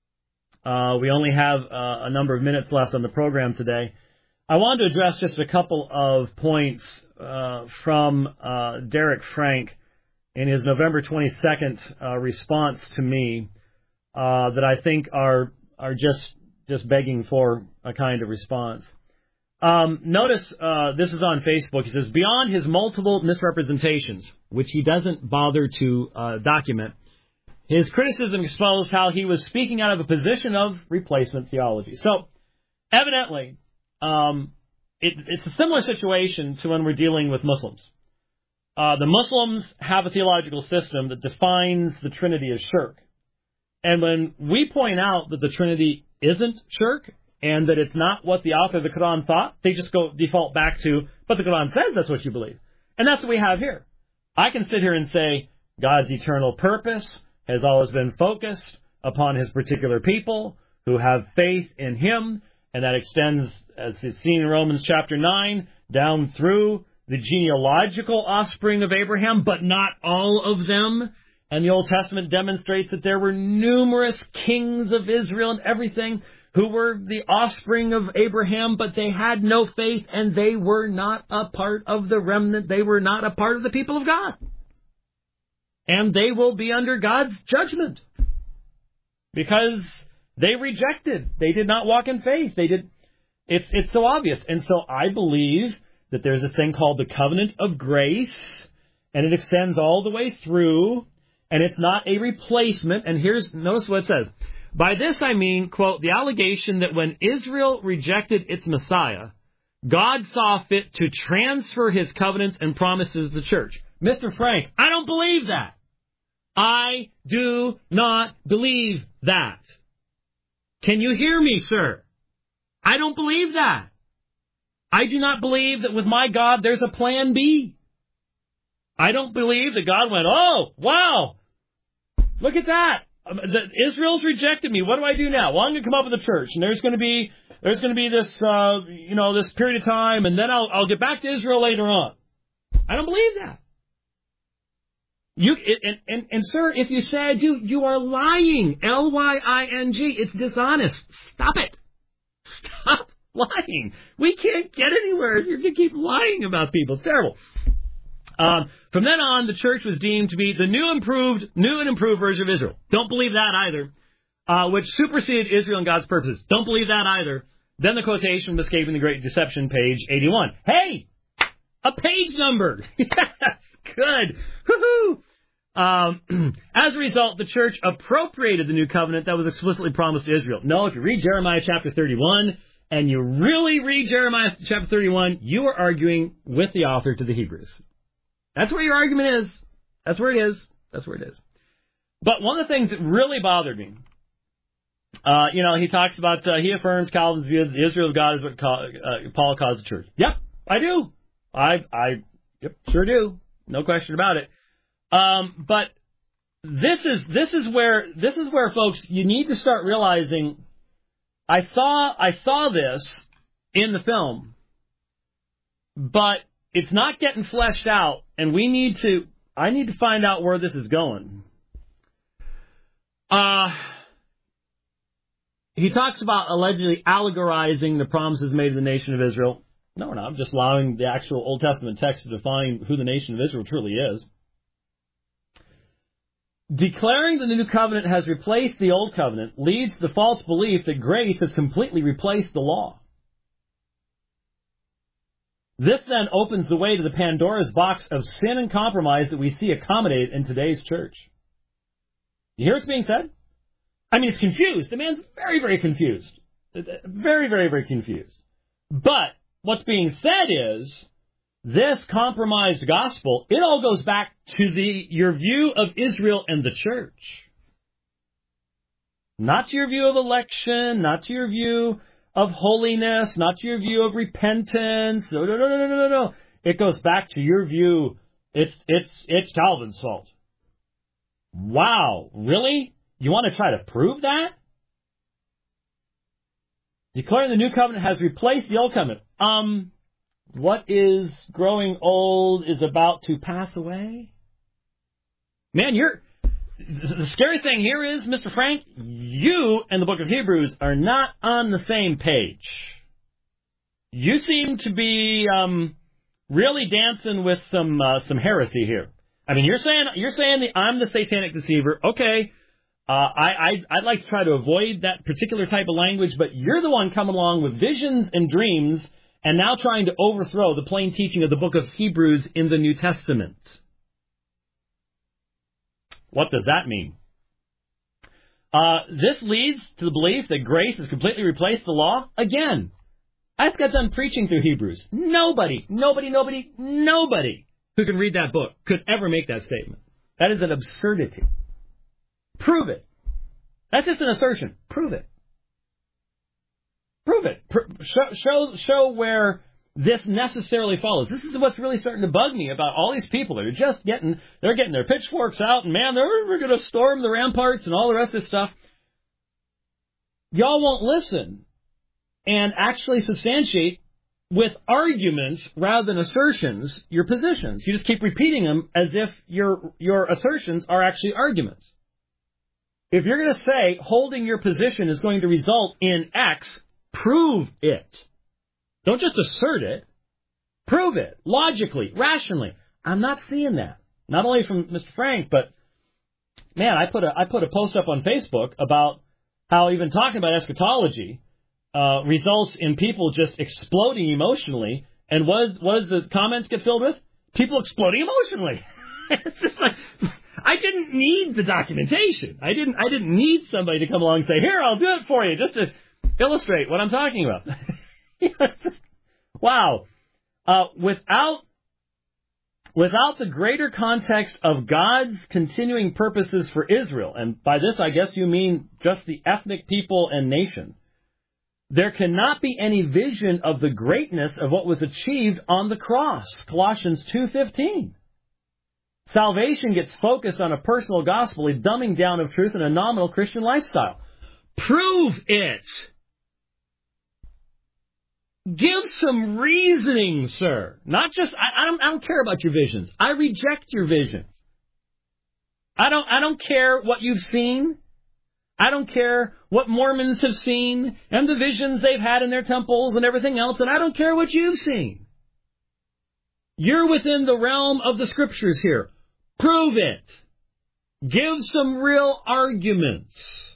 We only have a number of minutes left on the program today. I wanted to address just a couple of points from Derek Frank in his November 22nd response to me that I think are just begging for a kind of response. Notice this is on Facebook. He says, beyond his multiple misrepresentations, which he doesn't bother to document, his criticism exposed how he was speaking out of a position of replacement theology. So, evidently, it's a similar situation to when we're dealing with Muslims. The Muslims have a theological system that defines the Trinity as shirk. And when we point out that the Trinity isn't shirk and that it's not what the author of the Quran thought, they just default back to, but the Quran says that's what you believe. And that's what we have here. I can sit here and say God's eternal purpose has always been focused upon his particular people who have faith in him, and that extends, as is seen in Romans chapter 9, down through the genealogical offspring of Abraham, but not all of them. And the Old Testament demonstrates that there were numerous kings of Israel and everything who were the offspring of Abraham, but they had no faith, and they were not a part of the remnant. They were not a part of the people of God. And they will be under God's judgment because they rejected. They did not walk in faith. It's so obvious. And so I believe that there's a thing called the covenant of grace, and it extends all the way through, and it's not a replacement. And notice what it says. By this I mean, quote, the allegation that when Israel rejected its Messiah, God saw fit to transfer his covenants and promises to the church. Mr. Frank, I don't believe that. I do not believe that. Can you hear me, sir? I don't believe that. I do not believe that with my God there's a plan B. I don't believe that God went, oh, wow, look at that. Israel's rejected me. What do I do now? Well, I'm going to come up with a church, and there's going to be this, this period of time, and then I'll get back to Israel later on. I don't believe that. Sir, if you say I do, you are lying. Lying. It's dishonest. Stop it. Stop lying. We can't get anywhere if you're going to keep lying about people. It's terrible. From then on, the church was deemed to be the new and improved version of Israel. Don't believe that either. Which superseded Israel and God's purposes. Don't believe that either. Then the quotation from Escaping the Great Deception, page 81. Hey! A page number! Yes! Good! Woohoo! As a result, the church appropriated the new covenant that was explicitly promised to Israel. No, if you read Jeremiah chapter 31, and you really read Jeremiah chapter 31, you are arguing with the author to the Hebrews. That's where your argument is. That's where it is. That's where it is. But one of the things that really bothered me, he talks about, he affirms Calvin's view that the Israel of God is what Paul calls the church. Yep, I do. Yep, sure do. No question about it. But this is where, folks, you need to start realizing. I saw this in the film, but it's not getting fleshed out, and I need to find out where this is going. He talks about allegedly allegorizing the promises made to the nation of Israel. No, we're not. I'm just allowing the actual Old Testament text to define who the nation of Israel truly is. Declaring that the new covenant has replaced the old covenant leads to the false belief that grace has completely replaced the law. This then opens the way to the Pandora's box of sin and compromise that we see accommodated in today's church. You hear what's being said? I mean, it's confused. The man's very, very confused. Very, very, very confused. But what's being said is, this compromised gospel, it all goes back to your view of Israel and the church. Not to your view of election, not to your view of holiness, not to your view of repentance. No. It goes back to your view. It's Calvin's fault. Wow, really? You want to try to prove that? Declaring the new covenant has replaced the old covenant. What is growing old is about to pass away? Man, the scary thing here is, Mr. Frank, you and the book of Hebrews are not on the same page. You seem to be really dancing with some heresy here. I mean, you're saying that I'm the satanic deceiver. Okay, I'd like to try to avoid that particular type of language, but you're the one coming along with visions and dreams and now trying to overthrow the plain teaching of the book of Hebrews in the New Testament. What does that mean? This leads to the belief that grace has completely replaced the law. Again, I just got done preaching through Hebrews. Nobody who can read that book could ever make that statement. That is an absurdity. Prove it. That's just an assertion. Prove it. Prove it. Show where this necessarily follows. This is what's really starting to bug me about all these people that are just getting their pitchforks out, and man, we're going to storm the ramparts and all the rest of this stuff. Y'all won't listen and actually substantiate with arguments rather than assertions your positions. You just keep repeating them as if your assertions are actually arguments. If you're going to say holding your position is going to result in X, prove it. Don't just assert it. Prove it. Logically, rationally. I'm not seeing that. Not only from Mr. Frank, but, man, I put a post up on Facebook about how even talking about eschatology results in people just exploding emotionally. And what does the comments get filled with? People exploding emotionally. It's just like, I didn't need the documentation. I didn't need somebody to come along and say, here, I'll do it for you, just to illustrate what I'm talking about. Wow. Without the greater context of God's continuing purposes for Israel, and by this I guess you mean just the ethnic people and nation, there cannot be any vision of the greatness of what was achieved on the cross. Colossians 2:15. Salvation gets focused on a personal gospel, a dumbing down of truth, and a nominal Christian lifestyle. Prove it. Give some reasoning, sir. Not just, I don't care about your visions. I reject your visions. I don't care what you've seen. I don't care what Mormons have seen and the visions they've had in their temples and everything else, and I don't care what you've seen. You're within the realm of the Scriptures here. Prove it. Give some real arguments.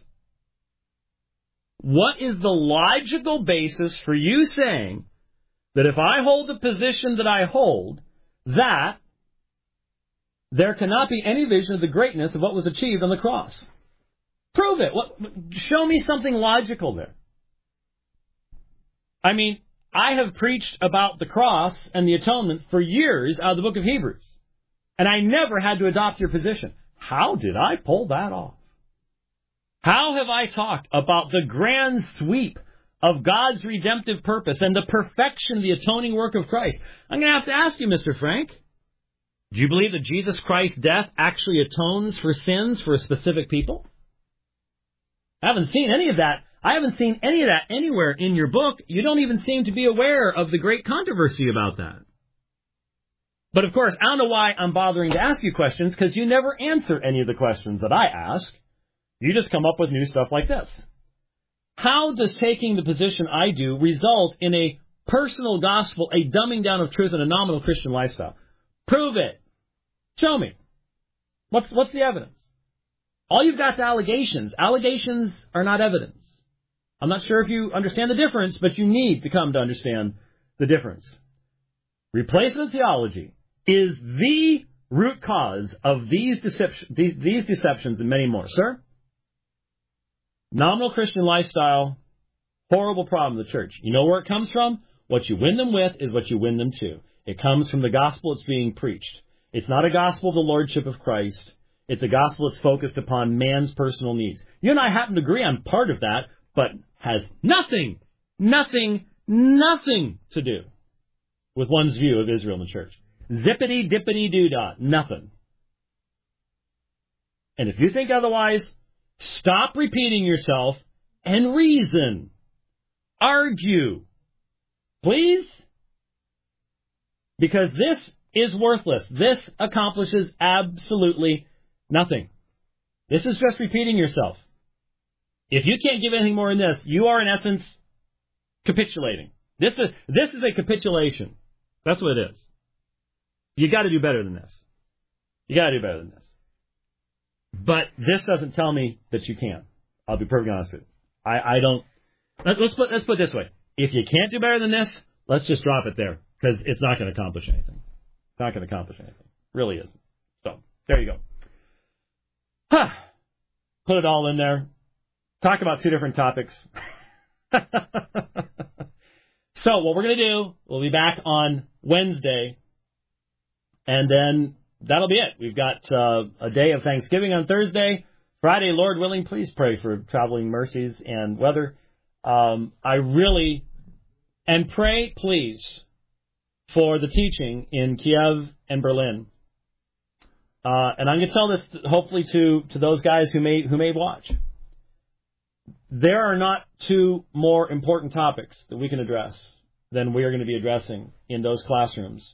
What is the logical basis for you saying that if I hold the position that I hold, that there cannot be any vision of the greatness of what was achieved on the cross? Prove it. Show me something logical there. I mean, I have preached about the cross and the atonement for years out of the book of Hebrews, and I never had to adopt your position. How did I pull that off? How have I talked about the grand sweep of God's redemptive purpose and the perfection of the atoning work of Christ? I'm going to have to ask you, Mr. Frank, do you believe that Jesus Christ's death actually atones for sins for a specific people? I haven't seen any of that. I haven't seen any of that anywhere in your book. You don't even seem to be aware of the great controversy about that. But, of course, I don't know why I'm bothering to ask you questions, because you never answer any of the questions that I ask. You just come up with new stuff like this. How does taking the position I do result in a personal gospel, a dumbing down of truth, and a nominal Christian lifestyle? Prove it. Show me. What's the evidence? All you've got is allegations. Allegations are not evidence. I'm not sure if you understand the difference, but you need to come to understand the difference. Replacement theology is the root cause of these deceptions and many more. Sir? Nominal Christian lifestyle, horrible problem of the church. You know where it comes from? What you win them with is what you win them to. It comes from the gospel that's being preached. It's not a gospel of the lordship of Christ. It's a gospel that's focused upon man's personal needs. You and I happen to agree on part of that, but has nothing to do with one's view of Israel and the church. Zippity-dippity-doo-dah. Nothing. And if you think otherwise, stop repeating yourself and reason. Argue. Please? Because this is worthless. This accomplishes absolutely nothing. This is just repeating yourself. If you can't give anything more in this, you are in essence capitulating. This is a capitulation. That's what it is. You got to do better than this. You got to do better than this. But this doesn't tell me that you can. I'll be perfectly honest with you. I don't. Let's put it this way. If you can't do better than this, let's just drop it there, because it's not going to accomplish anything. It's not going to accomplish anything. Really isn't. So there you go. Put it all in there. Talk about two different topics. So what we're going to do, we'll be back on Wednesday, and then that'll be it. We've got a day of Thanksgiving on Thursday. Friday, Lord willing, please pray for traveling mercies and weather. I really, and pray, please, for the teaching in Kiev and Berlin. And I'm going to tell this, hopefully, to those guys who may watch. There are not two more important topics that we can address than we are going to be addressing in those classrooms.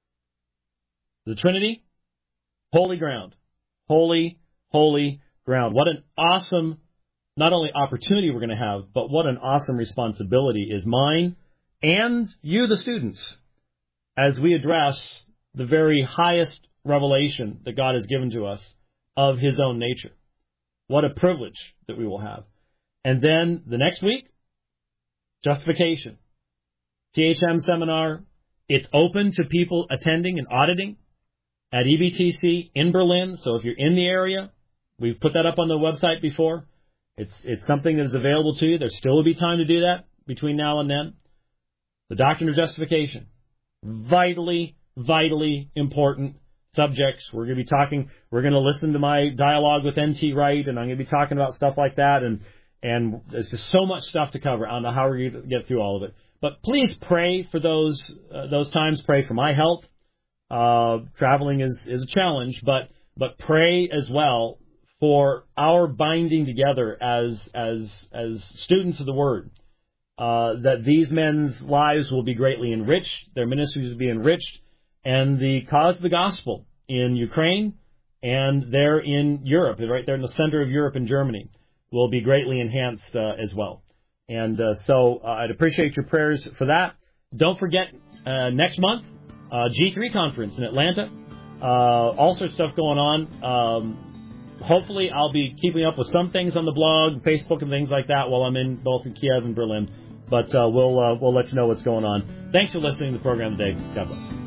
The Trinity, holy ground. Holy, holy ground. What an awesome, not only opportunity we're going to have, but what an awesome responsibility is mine and you, the students, as we address the very highest revelation that God has given to us of His own nature. What a privilege that we will have. And then the next week, justification. THM seminar. It's open to people attending and auditing at EBTC in Berlin. So if you're in the area, we've put that up on the website before. It's something that is available to you. There still will be time to do that between now and then. The doctrine of justification. Vitally, vitally important subjects. We're going to listen to my dialogue with N.T. Wright, and I'm going to be talking about stuff like that, and there's just so much stuff to cover. I don't know how we're going to get through all of it. But please pray for those times. Pray for my health. Traveling is a challenge, but pray as well for our binding together as students of the Word. That these men's lives will be greatly enriched, their ministries will be enriched, and the cause of the gospel in Ukraine and there in Europe, right there in the center of Europe and Germany, will be greatly enhanced as well. And so I'd appreciate your prayers for that. Don't forget, next month, G3 conference in Atlanta. All sorts of stuff going on. Hopefully I'll be keeping up with some things on the blog, Facebook, and things like that while I'm in both in Kiev and Berlin. But we'll let you know what's going on. Thanks for listening to the program today. God bless.